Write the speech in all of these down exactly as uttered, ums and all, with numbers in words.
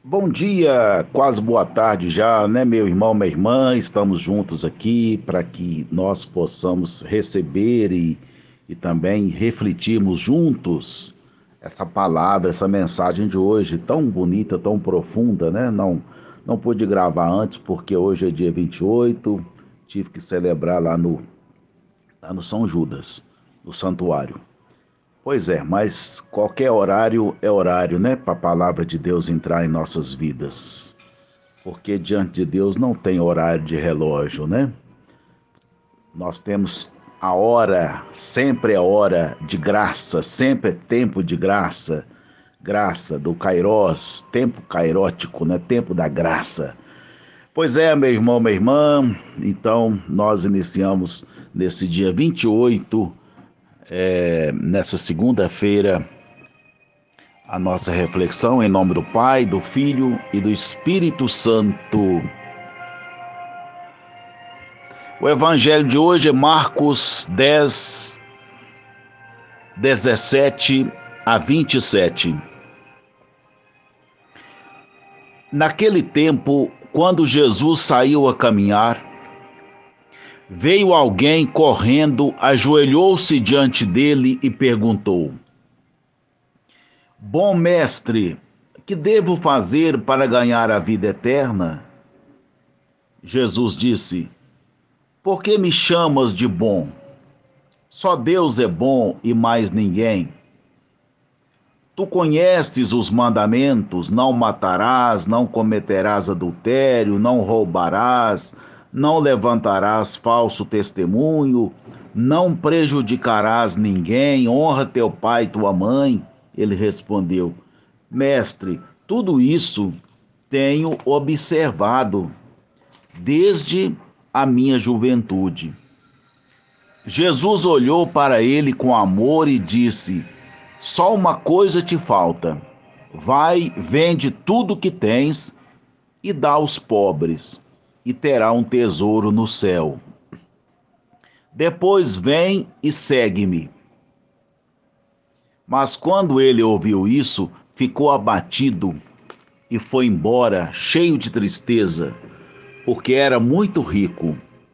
Bom dia, quase boa tarde já, né, meu irmão, minha irmã? Estamos juntos aqui para que nós possamos receber e, e também refletirmos juntos essa palavra, essa mensagem de hoje, tão bonita, tão profunda, né? Não, não pude gravar antes porque hoje é dia vinte e oito, tive que celebrar lá no, lá no São Judas, no santuário. Pois é, mas qualquer horário é horário, né, para a palavra de Deus entrar em nossas vidas. Porque diante de Deus não tem horário de relógio, né? Nós temos a hora, sempre é hora de graça, sempre é tempo de graça, graça do Kairós, tempo kairótico, né? Tempo da graça. Pois é, meu irmão, minha irmã, então nós iniciamos nesse dia vinte e oito, é, nessa segunda-feira, a nossa reflexão em nome do Pai, do Filho e do Espírito Santo. O evangelho de hoje é Marcos dez, dezessete a vinte e sete. Naquele tempo, quando Jesus saiu a caminhar, veio alguém correndo, ajoelhou-se diante dele e perguntou: Bom mestre, que devo fazer para ganhar a vida eterna? Jesus disse: Por que me chamas de bom? Só Deus é bom e mais ninguém. Tu conheces os mandamentos: não matarás, não cometerás adultério, não roubarás, não levantarás falso testemunho, não prejudicarás ninguém, honra teu pai e tua mãe. Ele respondeu: Mestre, tudo isso tenho observado desde a minha juventude. Jesus olhou para ele com amor e disse: Só uma coisa te falta. Vai, vende tudo que tens e dá aos pobres, e terá um tesouro no céu. Depois vem e segue-me. Mas quando ele ouviu isso, ficou abatido e foi embora, cheio de tristeza, porque era muito rico.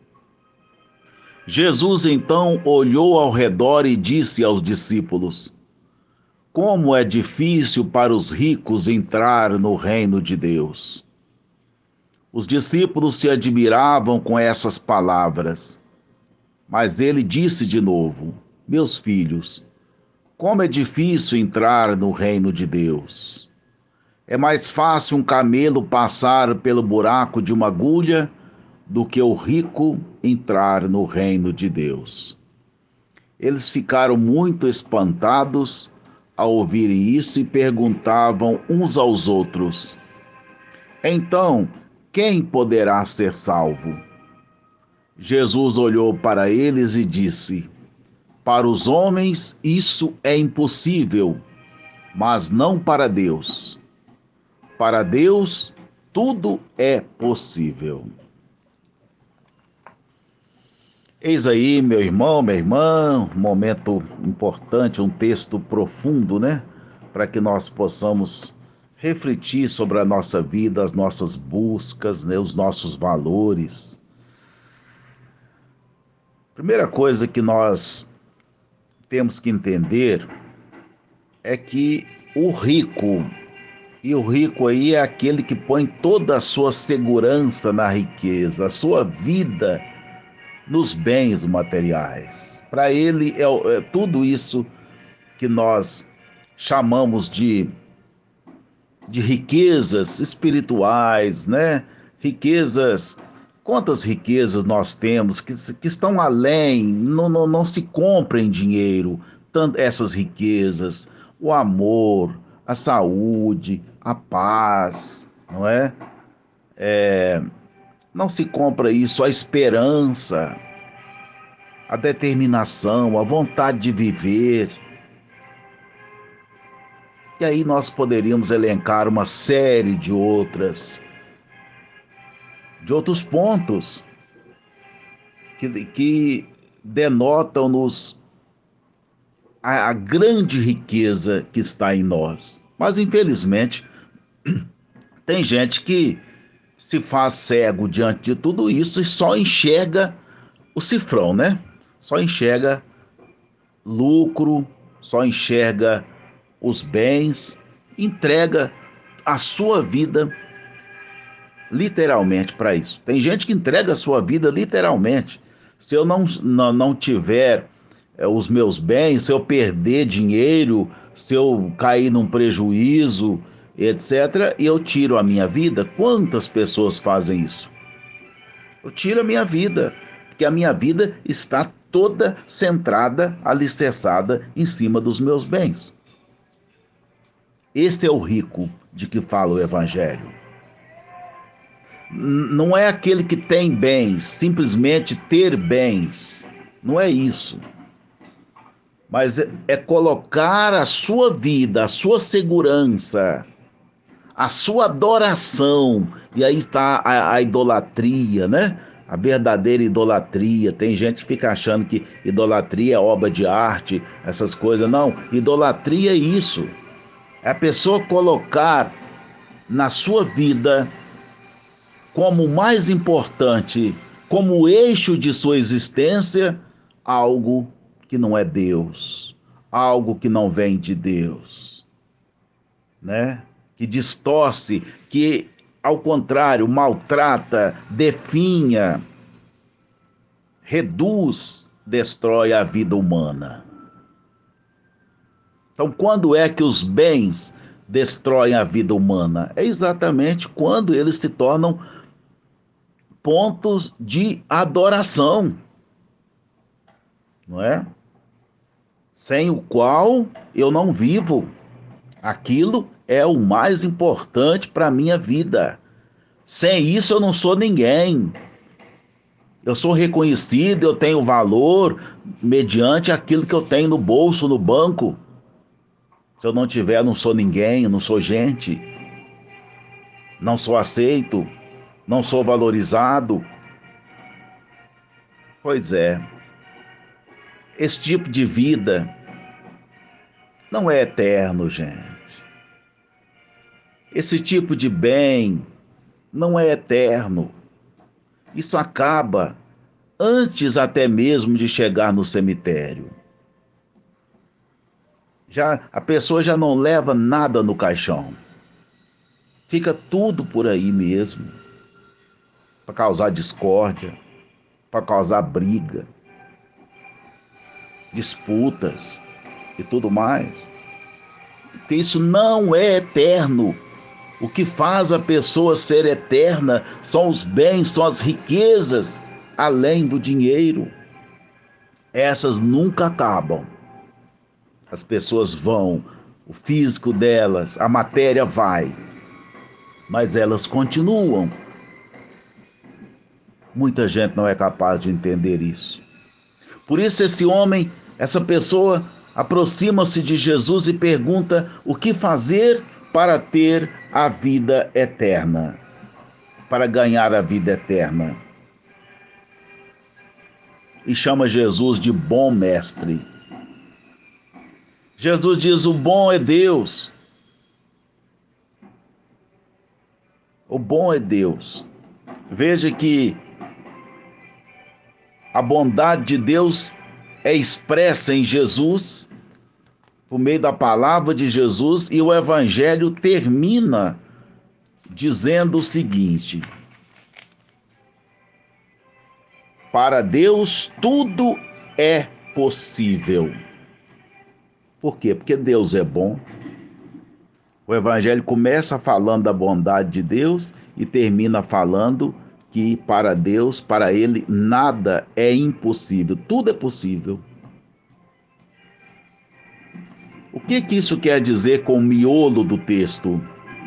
Jesus então olhou ao redor e disse aos discípulos: Como é difícil para os ricos entrar no reino de Deus. Os discípulos se admiravam com essas palavras, mas ele disse de novo: Meus filhos, como é difícil entrar no reino de Deus. É mais fácil um camelo passar pelo buraco de uma agulha do que o rico entrar no reino de Deus. Eles ficaram muito espantados ao ouvirem isso e perguntavam uns aos outros: Então, quem poderá ser salvo? Jesus olhou para eles e disse: Para os homens isso é impossível, mas não para Deus. Para Deus tudo é possível. Eis aí, meu irmão, minha irmã, um momento importante, um texto profundo, né? Para que nós possamos refletir sobre a nossa vida, as nossas buscas, né? Os nossos valores. Primeira coisa que nós temos que entender é que o rico, e o rico aí é aquele que põe toda a sua segurança na riqueza, a sua vida nos bens materiais. Para ele é, é tudo isso que nós chamamos de, de riquezas espirituais, né? Riquezas, quantas riquezas nós temos que, que estão além, não, não, não se compra em dinheiro, tanto essas riquezas, o amor, a saúde, a paz, não é? É, não se compra isso, a esperança, a determinação, a vontade de viver. E aí nós poderíamos elencar uma série de outras, de outros pontos que, que denotam-nos a, a grande riqueza que está em nós. Mas infelizmente Tem gente que se faz cego diante de tudo isso e só enxerga o cifrão, né? Só enxerga lucro, só enxerga os bens, entrega a sua vida literalmente para isso. Tem gente que entrega a sua vida literalmente. Se eu não, não, não tiver é, os meus bens, se eu perder dinheiro, se eu cair num prejuízo, etcétera, e eu tiro a minha vida. Quantas pessoas fazem isso? Eu tiro a minha vida, porque a minha vida está toda centrada, alicerçada em cima dos meus bens. Esse é o rico de que fala o Evangelho. Não é aquele que tem bens, simplesmente ter bens. Não é isso. Mas é, é colocar a sua vida, a sua segurança, a sua adoração. E aí está a, a idolatria, né? A verdadeira idolatria. Tem gente que fica achando que idolatria é obra de arte, essas coisas. Não, idolatria é isso. É a pessoa colocar na sua vida como mais importante, como eixo de sua existência, algo que não é Deus, algo que não vem de Deus, né? Que distorce, que ao contrário, maltrata, definha, reduz, destrói a vida humana. Então, quando é que os bens destroem a vida humana? É exatamente quando eles se tornam pontos de adoração, não é? Sem o qual eu não vivo. Aquilo é o mais importante para a minha vida. Sem isso eu não sou ninguém. Eu sou reconhecido, eu tenho valor mediante aquilo que eu tenho no bolso, no banco. Se eu não tiver, eu não sou ninguém, eu não sou gente. Não sou aceito, não sou valorizado. Pois é, esse tipo de vida não é eterno, gente. Esse tipo de bem não é eterno. Isso acaba antes até mesmo de chegar no cemitério. Já a pessoa já não leva nada no caixão. Fica tudo por aí mesmo, para causar discórdia, para causar briga, disputas e tudo mais. Porque isso não é eterno. O que faz a pessoa ser eterna são os bens, são as riquezas, além do dinheiro. Essas nunca acabam. As pessoas vão, o físico delas, a matéria vai, mas elas continuam. Muita gente não é capaz de entender isso. Por isso esse homem, essa pessoa, aproxima-se de Jesus e pergunta o que fazer para ter a vida eterna, para ganhar a vida eterna. E chama Jesus de bom mestre. Jesus diz: o bom é Deus. O bom é Deus. Veja que a bondade de Deus é expressa em Jesus, por meio da palavra de Jesus, e o Evangelho termina dizendo o seguinte: para Deus tudo é possível. Por quê? Porque Deus é bom. O Evangelho começa falando da bondade de Deus e termina falando que para Deus, para Ele, nada é impossível. Tudo é possível. O que que isso quer dizer com o miolo do texto?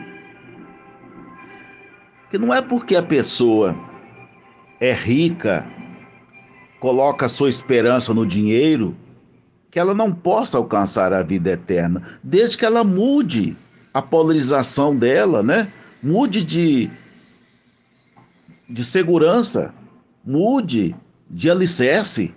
Que não é porque a pessoa é rica, coloca a sua esperança no dinheiro, que ela não possa alcançar a vida eterna, desde que ela mude a polarização dela, né? Mude de, de segurança, mude de alicerce.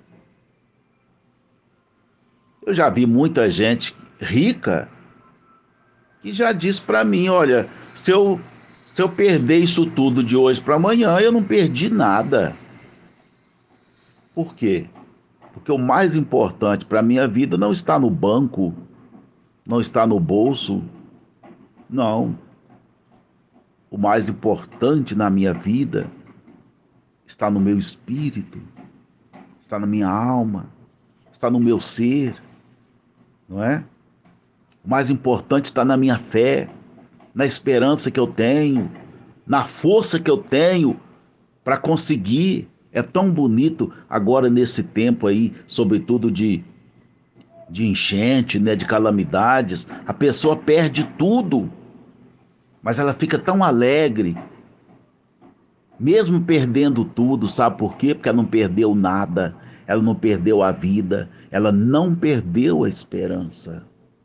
Eu já vi muita gente rica que já diz para mim, olha, se eu, Se eu perder isso tudo de hoje para amanhã, eu não perdi nada. Por quê? Porque o mais importante para a minha vida não está no banco, não está no bolso, não. O mais importante na minha vida está no meu espírito, está na minha alma, está no meu ser, não é? O mais importante está na minha fé, na esperança que eu tenho, na força que eu tenho para conseguir. É tão bonito agora nesse tempo aí, sobretudo de, de enchente, né, de calamidades. A pessoa perde tudo, mas ela fica tão alegre, mesmo perdendo tudo. Sabe por quê? Porque ela não perdeu nada, ela não perdeu a vida, ela não perdeu a esperança.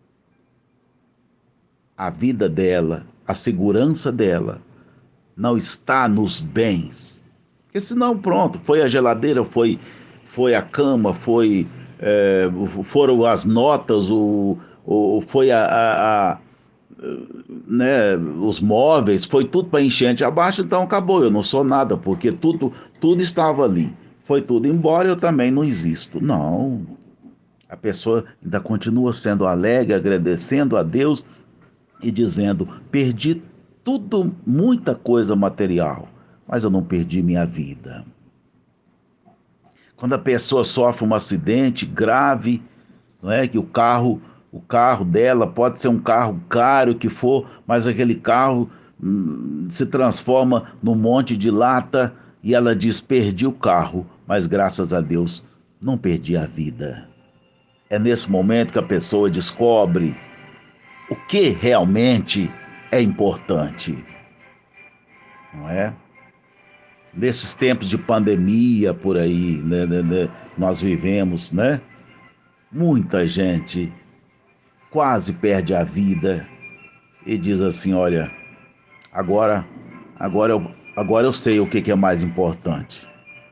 A vida dela, a segurança dela, não está nos bens. Porque senão, pronto, foi a geladeira, foi, foi a cama, foi, é, foram as notas, o, o, foi a, a, a né, os móveis, foi tudo para enchente abaixo, então acabou, eu não sou nada, porque tudo, tudo estava ali. Foi tudo embora, eu também não existo. Não. A pessoa ainda continua sendo alegre, agradecendo a Deus e dizendo: perdi tudo, muita coisa material, mas eu não perdi minha vida. Quando a pessoa sofre um acidente grave, não é que o carro, o carro dela pode ser um carro caro que for, mas aquele carro hum, se transforma num monte de lata e ela diz: perdi o carro, mas graças a Deus não perdi a vida. É nesse momento que a pessoa descobre o que realmente é importante, não é? Nesses tempos de pandemia por aí, né, né, né, nós vivemos, né? Muita gente quase perde a vida e diz assim: olha, agora, agora, eu, agora eu sei o que, que é mais importante.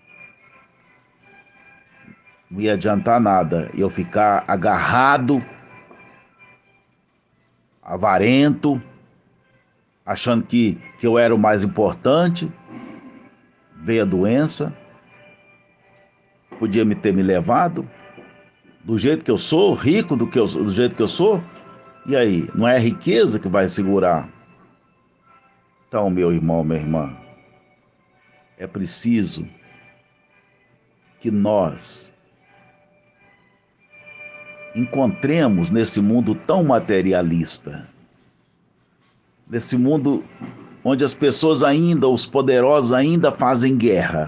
Não ia adiantar nada eu ficar agarrado, avarento, achando que, que eu era o mais importante. Veio a doença, podia me ter me levado, do jeito que eu sou, rico do, que eu, do jeito que eu sou. E aí, não é a riqueza que vai segurar? Então, meu irmão, minha irmã, é preciso que nós encontremos nesse mundo tão materialista, nesse mundo onde as pessoas ainda, os poderosos ainda fazem guerra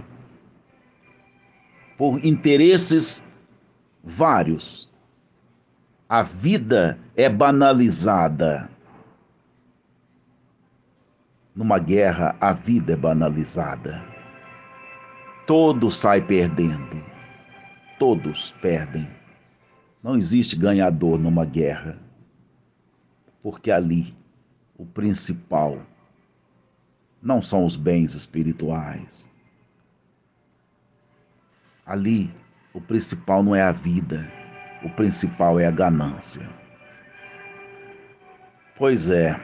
por interesses vários. A vida é banalizada. Numa guerra, a vida é banalizada. Todos saem perdendo. Todos perdem. Não existe ganhador numa guerra. Porque ali, o principal não são os bens espirituais. Ali, o principal não é a vida. O principal é a ganância. Pois é.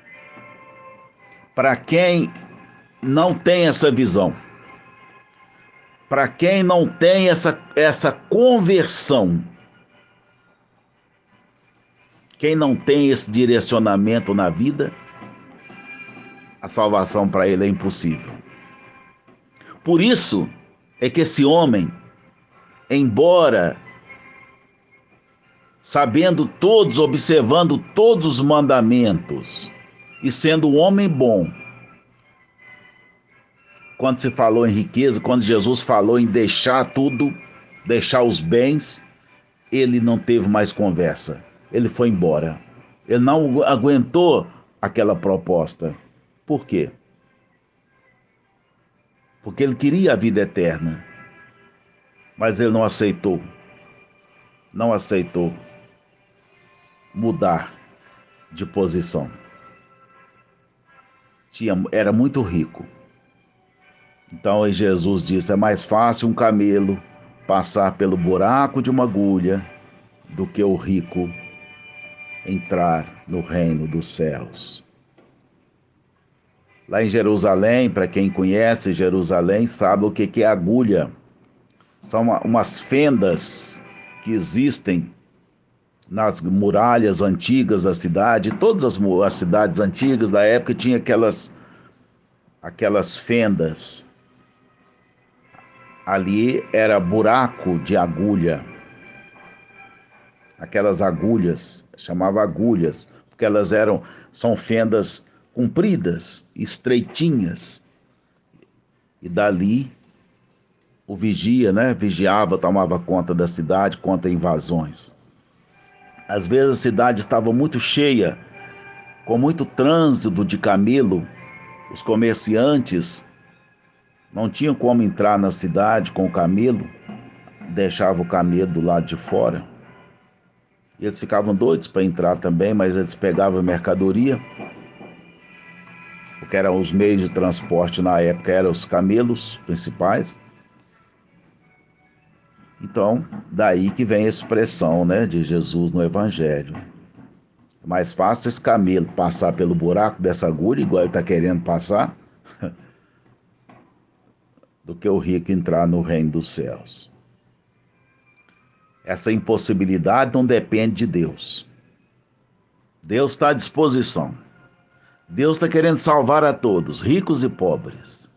Para quem não tem essa visão, para quem não tem essa, essa conversão, quem não tem esse direcionamento na vida, a salvação para ele é impossível. Por isso é que esse homem, embora sabendo todos, observando todos os mandamentos e sendo um homem bom, quando se falou em riqueza, quando Jesus falou em deixar tudo, deixar os bens, ele não teve mais conversa. Ele foi embora. Ele não aguentou aquela proposta. Por quê? Porque ele queria a vida eterna. Mas ele não aceitou. Não aceitou mudar de posição. Tinha, era muito rico. Então aí Jesus disse: é mais fácil um camelo passar pelo buraco de uma agulha do que o rico entrar no reino dos céus. Lá em Jerusalém, para quem conhece Jerusalém, sabe o que que é agulha. São uma, umas fendas que existem nas muralhas antigas da cidade. Todas as, as cidades antigas da época tinham aquelas, aquelas fendas. Ali era buraco de agulha. Aquelas agulhas, chamava agulhas, porque elas eram, são fendas compridas, estreitinhas. E dali o vigia, né, vigiava, tomava conta da cidade contra invasões. Às vezes a cidade estava muito cheia, com muito trânsito de camelo. Os comerciantes não tinham como entrar na cidade com o camelo, deixavam o camelo do lado de fora. E eles ficavam doidos para entrar também, mas eles pegavam mercadoria, porque eram os meios de transporte na época, eram os camelos principais. Então, daí que vem a expressão, né, de Jesus no Evangelho. É mais fácil esse camelo passar pelo buraco dessa agulha, igual ele está querendo passar, do que o rico entrar no reino dos céus. Essa impossibilidade não depende de Deus. Deus está à disposição. Deus está querendo salvar a todos, ricos e pobres.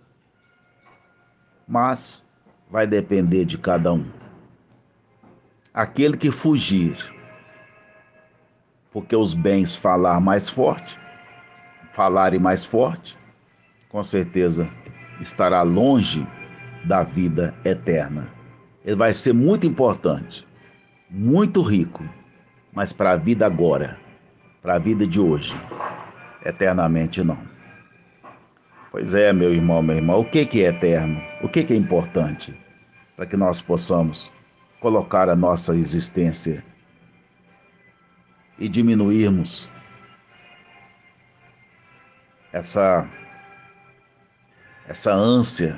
Mas vai depender de cada um. Aquele que fugir, porque os bens falar mais forte, falarem mais forte, com certeza estará longe da vida eterna. Ele vai ser muito importante, muito rico, mas para a vida agora, para a vida de hoje, eternamente não. Pois é, meu irmão, meu irmão, o que que é eterno? O que que é importante para que nós possamos colocar a nossa existência e diminuirmos essa essa ânsia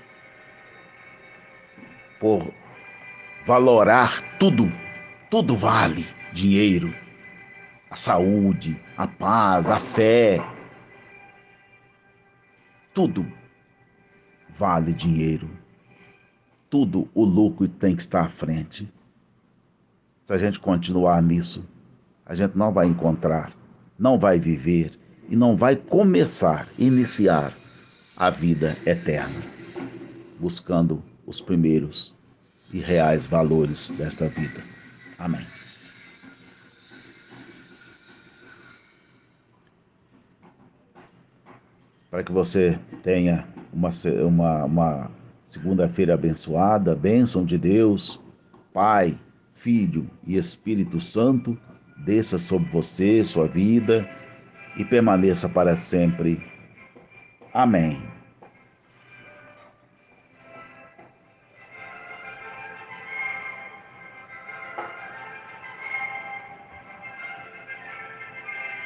por valorar tudo, tudo vale dinheiro, a saúde, a paz, a fé, tudo vale dinheiro, tudo o lucro tem que estar à frente. Se a gente continuar nisso, a gente não vai encontrar, não vai viver e não vai começar, iniciar a vida eterna, buscando os primeiros e reais valores desta vida. Amém. Para que você tenha uma, uma, uma segunda-feira abençoada, bênção de Deus, Pai, Filho e Espírito Santo, desça sobre você, sua vida, e permaneça para sempre. Amém.